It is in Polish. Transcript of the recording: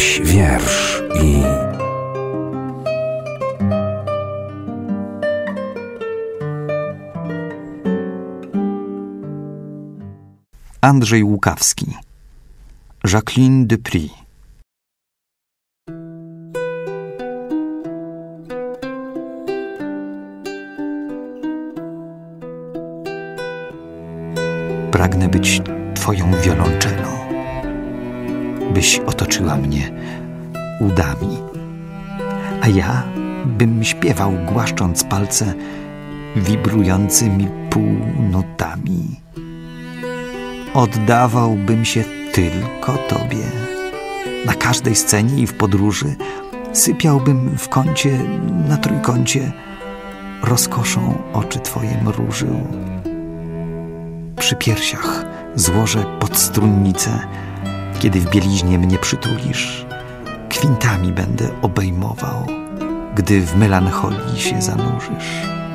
Weź wiersz i... Andrzej Łukawski. Jacqueline Dupri. Pragnę być twoją wiolonczelą, byś otoczyła mnie udami, a ja bym śpiewał, głaszcząc palce wibrującymi półnotami. Oddawałbym się tylko tobie. Na każdej scenie i w podróży sypiałbym w kącie, na trójkącie, rozkoszą oczy twoje mrużył. Przy piersiach złożę podstrunnicę, kiedy w bieliźnie mnie przytulisz. Kwintami będę obejmował, gdy w melancholii się zanurzysz.